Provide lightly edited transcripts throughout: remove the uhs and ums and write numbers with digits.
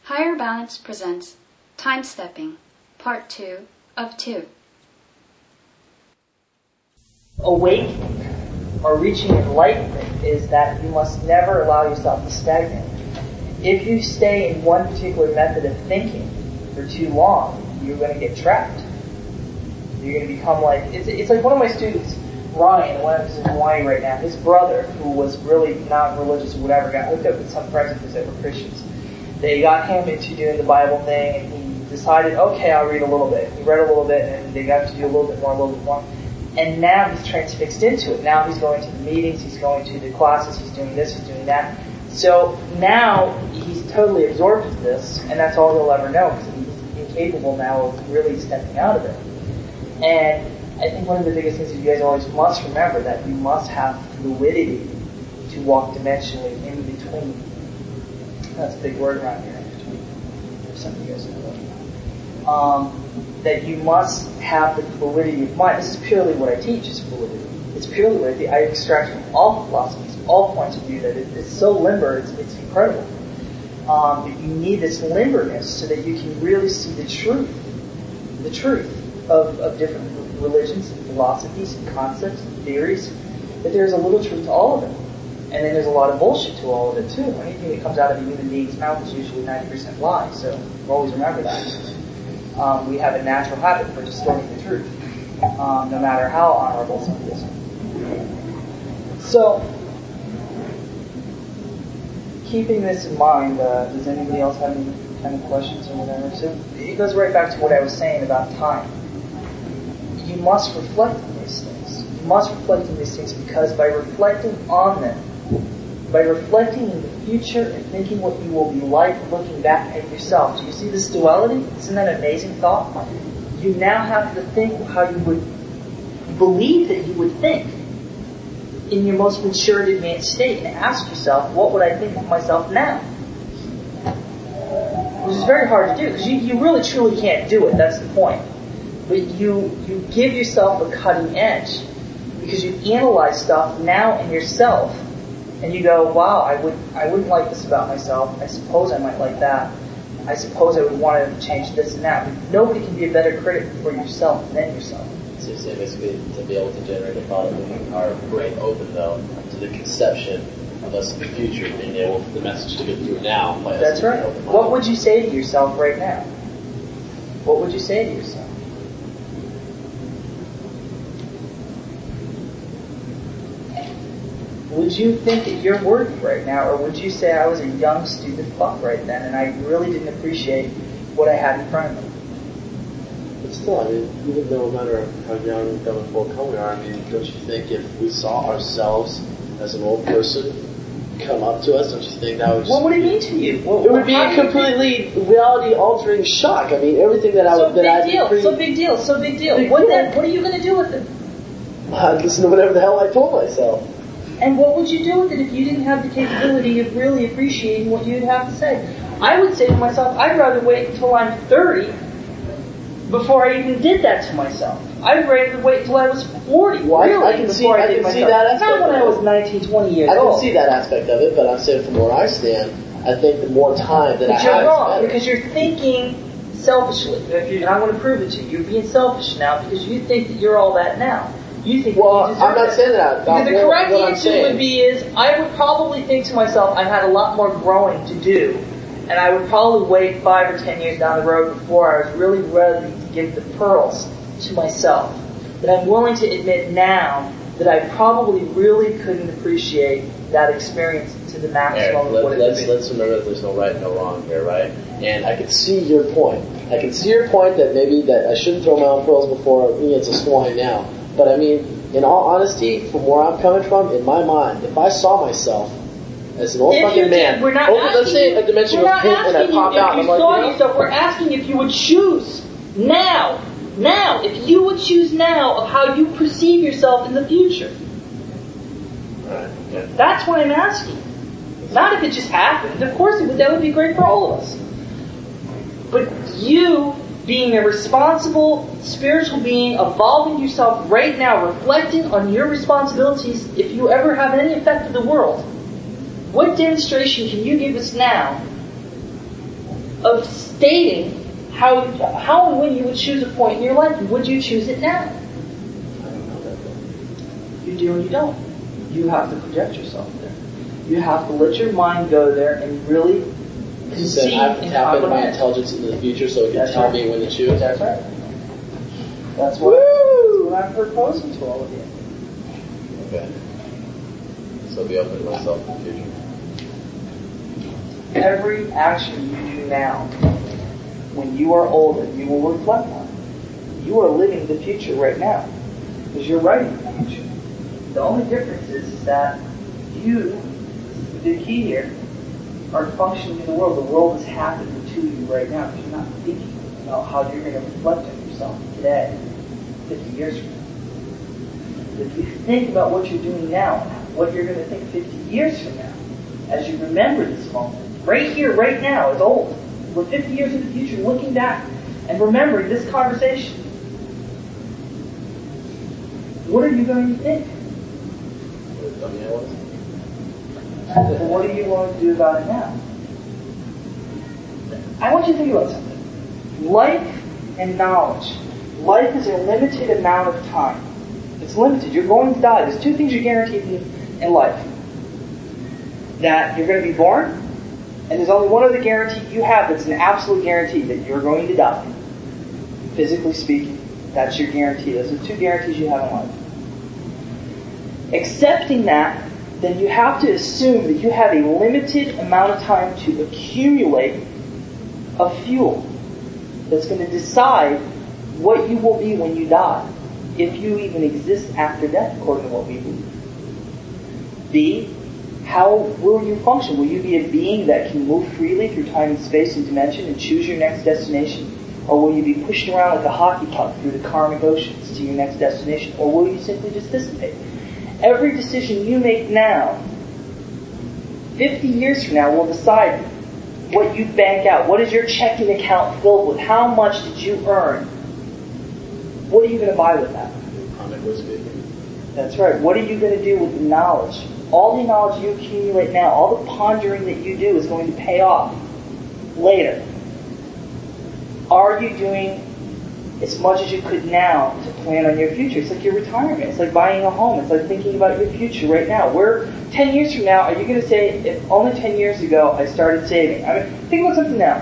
Higher Balance presents Time Stepping, Part 2 of 2. Awakening or reaching enlightenment is that you must never allow yourself to stagnate. If you stay in one particular method of thinking for too long, you're going to get trapped. You're going to become like, it's like one of my students, Ryan, one of us in Hawaii right now, his brother, who was really not religious or whatever, got hooked up with some presbyters that were Christians. They got him into doing the Bible thing, and he decided, okay, I'll read a little bit. He read a little bit, and they got to do a little bit more. And now he's transfixed into it. Now he's going to the meetings, he's going to the classes, he's doing this, he's doing that. So now he's totally absorbed with this, and that's all he'll ever know, because he's incapable now of really stepping out of it. And I think one of the biggest things that you guys always must remember, that you must have fluidity to walk dimensionally in between. That's a big word around here, in between. There's some of you guys know what. That you must have the fluidity of mind. This is purely what I teach, is fluidity. It's purely what I extract from all philosophies, all points of view, that it's so limber, it's incredible. But you need this limberness so that you can really see the truth of different religions and philosophies and concepts and theories, that there's a little truth to all of it. And then there's a lot of bullshit to all of it too. Anything that comes out of a human being's mouth is usually 90% lie, so always remember that. We have a natural habit for distorting the truth, no matter how honorable something is. So, keeping this in mind, does anybody else have any kind of questions or whatever? So, it goes right back to what I was saying about time. You must reflect on these things. You must reflect on these things, because by reflecting on them, by reflecting in the future and thinking what you will be like looking back at yourself. Do you see this duality? Isn't that an amazing thought? You now have to think how you would believe that you would think in your most matured, advanced state, and ask yourself, what would I think of myself now? Which is very hard to do, because you really truly can't do it. That's the point. But you give yourself a cutting edge, because you analyze stuff now in yourself, and you go, wow, I wouldn't like this about myself. I suppose I might like that. I suppose I would want to change this and that. But nobody can be a better critic for yourself than yourself. So you're saying basically to be able to generate a thought, leaving our brain open though to the conception of us in the future, being able for the message to get through now. That's right. What would you say to yourself right now? What would you say to yourself? Would you think that you're worthy right now, or would you say, I was a young, stupid fuck right then, and I really didn't appreciate what I had in front of me? But still, I mean, even no matter how young, dumb, and full-come we are, I mean, don't you think if we saw ourselves as an old person come up to us, don't you think that would just... What would it mean to you? It would be a completely reality-altering shock. I mean, everything that I would... So big deal. What are you going to do with it? I'd listen to whatever the hell I told myself. And what would you do with it if you didn't have the capability of really appreciating what you'd have to say? I would say to myself, I'd rather wait until I'm 30 before I even did that to myself. I'd rather wait until I was 40, well, really, I can see that aspect. Not when I was 19, 20 years old. I can see that aspect of it, but I'm saying from where I stand, I think the more time that I have... But you're wrong, because you're thinking selfishly. And I want to prove it to you. You're being selfish now because you think that you're all that now. You think well, you deserve I'm not saying that. Because the correct answer would be I would probably think to myself, I've had a lot more growing to do, and I would probably wait 5 or 10 years down the road before I was really ready to give the pearls to myself. But I'm willing to admit now that I probably really couldn't appreciate that experience to the maximum of what it would be. Let's remember that there's no right and no wrong here, right? And I can see your point. I can see your point that maybe that I shouldn't throw my own pearls before me it's a swine now. But I mean, in all honesty, from where I'm coming from, in my mind, if I saw myself as an old fucking man, let's say a dimension of pink and I pop out, I'm like, yourself, we're asking if you would choose now, if you would choose now of how you perceive yourself in the future. Right. Yeah. That's what I'm asking. Not if it just happened. Of course, that would be great for all of us. But you, being a responsible spiritual being, evolving yourself right now, reflecting on your responsibilities if you ever have any effect in the world, what demonstration can you give us now of stating how and when you would choose a point in your life. Would you choose it now? I don't know that though. You do and you don't. You have to project yourself there. You have to let your mind go there and really You said I have to tap into my intelligence into the future so it can tell me when to choose. That's right. That's what I'm proposing to all of you. Okay. So be open to myself in the future. Every action you do now, when you are older, you will reflect on it. You are living the future right now because you're writing the future. The only difference is that you, the key here, are functioning in the world. The world is happening to you right now because you're not thinking about how you're going to reflect on yourself today, 50 years from now. If you think about what you're doing now, what you're going to think 50 years from now, as you remember this moment, right here, right now, is old. We're 50 years in the future looking back and remembering this conversation. What are you going to think? What are you going to do about it now? I want you to think about something. Life and knowledge. Life is a limited amount of time. It's limited. You're going to die. There's two things you're guaranteed in life. That you're going to be born, and there's only one other guarantee you have that's an absolute guarantee, that you're going to die. Physically speaking, that's your guarantee. Those are two guarantees you have in life. Accepting that, then you have to assume that you have a limited amount of time to accumulate a fuel that's going to decide what you will be when you die, if you even exist after death, according to what we believe. B, how will you function? Will you be a being that can move freely through time and space and dimension and choose your next destination? Or will you be pushed around like a hockey puck through the karmic oceans to your next destination? Or will you simply just dissipate? Every decision you make now, 50 years from now, will decide what you bank out. What is your checking account filled with? How much did you earn? What are you going to buy with that? Comically speaking. That's right. What are you going to do with the knowledge? All the knowledge you accumulate now, all the pondering that you do is going to pay off later. Are you doing as much as you could now to plan on your future? It's like your retirement. It's like buying a home. It's like thinking about your future right now. 10 years from now, are you going to say, if only 10 years ago I started saving? I mean, think about something now.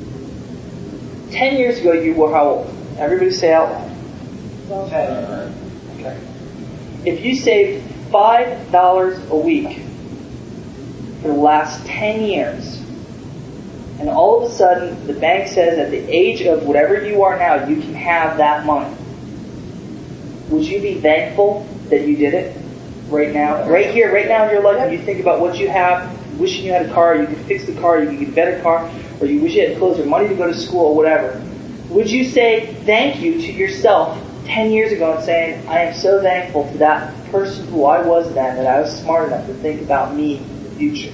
10 years ago, you were how old? Everybody say out loud. 10. Okay. If you saved $5 a week for the last 10 years, and all of a sudden the bank says at the age of whatever you are now, you can have that money, would you be thankful that you did it right now? Right here, right now in your life, when you think about what you have, wishing you had a car, you could fix the car, you could get a better car, or you wish you had clothes or money to go to school or whatever, would you say thank you to yourself 10 years ago and saying, I am so thankful to that person who I was then, that I was smart enough to think about me in the future?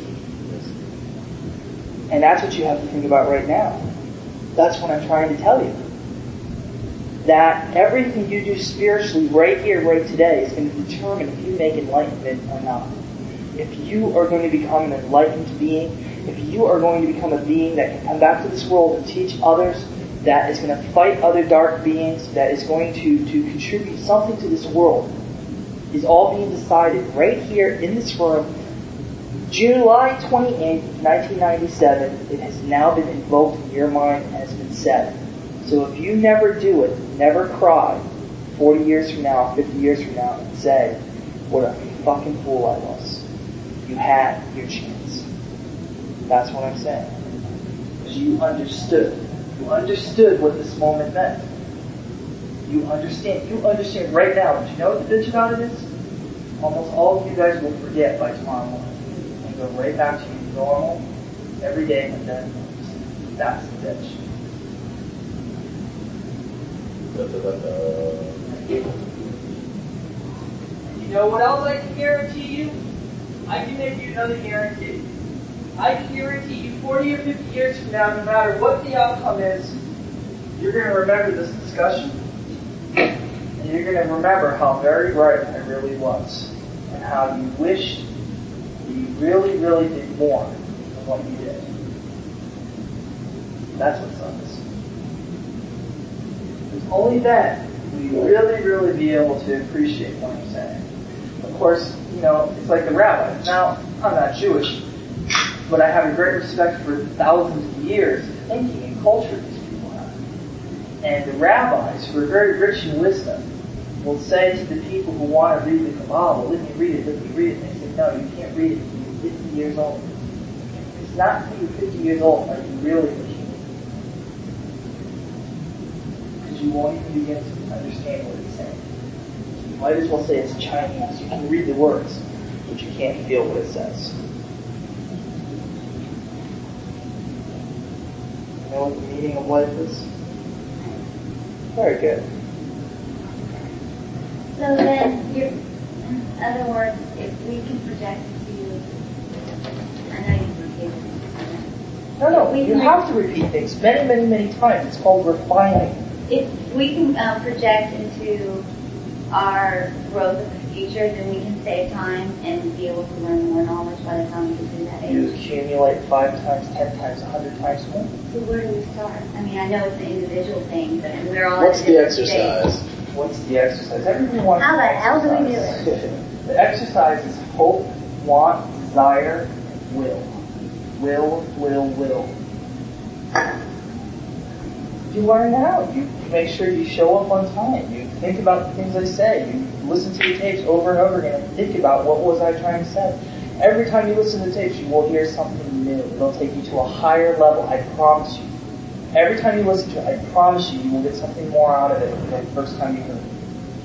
And that's what you have to think about right now. That's what I'm trying to tell you. That everything you do spiritually right here, right today, is going to determine if you make enlightenment or not. If you are going to become an enlightened being, if you are going to become a being that can come back to this world and teach others, that is going to fight other dark beings, that is going to contribute something to this world, is all being decided right here in this room. July 28, 1997, it has now been invoked in your mind and has been said. So if you never do it, never cry 40 years from now, 50 years from now, and say, what a fucking fool I was. You had your chance. That's what I'm saying. Because you understood. You understood what this moment meant. You understand. You understand right now. But you know what the bitch about it is? Almost all of you guys will forget by tomorrow morning. And go right back to your normal, everyday mundane. That's the bitch. You know what else I can guarantee you? I can make you another guarantee. I can guarantee you 40 or 50 years from now, no matter what the outcome is, you're going to remember this discussion. And you're going to remember how very right I really was. And how you wished you really, really did more than what you did. That's what sucks. It's only then will you really, really be able to appreciate what I'm saying. Of course, it's like the rabbi. Now, I'm not Jewish, but I have a great respect for the thousands of years of thinking and culture these people have. And the rabbis, who are very rich in wisdom, will say to the people who want to read the Kabbalah, well, let me read it. And they say, no, you can't read it until you're 50 years old. It's not until you're 50 years old are you really looking. Because you won't even begin to understand what he's saying. You might as well say it's Chinese. You can read the words, but you can't feel what it says. You know what the meaning of life is? Very good. So then, in other words, if we can project to, I know you repeated it. No, you have to repeat things many, many, many times. It's called refining. If we can project into our growth of the future, then we can save time and be able to learn more knowledge by the time we get to that You age. accumulate 5 times, 10 times, 100 times more. So where do we start? I mean, I know it's an individual thing, but we're all What's at the different exercise? stages. What's the exercise? Everyone wants How the hell do we do exercise. it? The exercise is hope, want, desire, will. Will. You learn how. You make sure you show up on time. You think about the things I say. You listen to the tapes over and over again and think about what was I trying to say. Every time you listen to the tapes, you will hear something new. It'll take you to a higher level, I promise you. Every time you listen to it, I promise you, you will get something more out of it than the first time you heard it.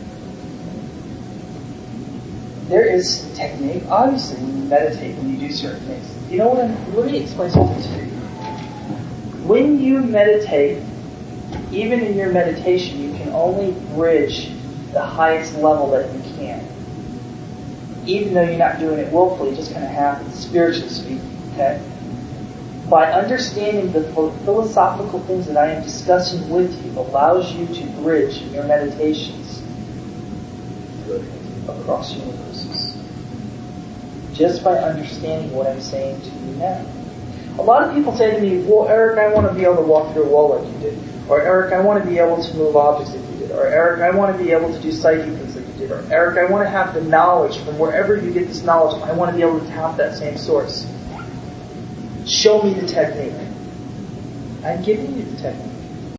There is technique, obviously, when you meditate, when you do certain things. You know what? Let me explain something to you. When you meditate, even in your meditation, you can only bridge the highest level that you can. Even though you're not doing it willfully, it just kind of happens, spiritually speaking, okay? By understanding the philosophical things that I am discussing with you allows you to bridge your meditations across universes. Just by understanding what I'm saying to you now. A lot of people say to me, well, Eric, I want to be able to walk through a wall like you did. Or Eric, I want to be able to move objects like you did. Or Eric, I want to be able to do psychic things like you did. Or Eric, I want to have the knowledge from wherever you get this knowledge. I want to be able to tap that same source. Show me the technique. I'm giving you the technique.